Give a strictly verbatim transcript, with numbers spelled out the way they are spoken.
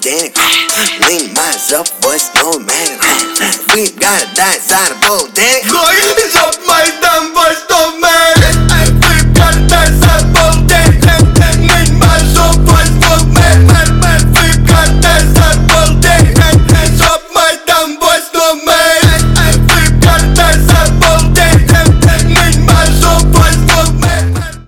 Danny. Lean myself, boys, no man. We gotta die inside a boat, Danny. Gooi is op mijn stem, boys, stop me.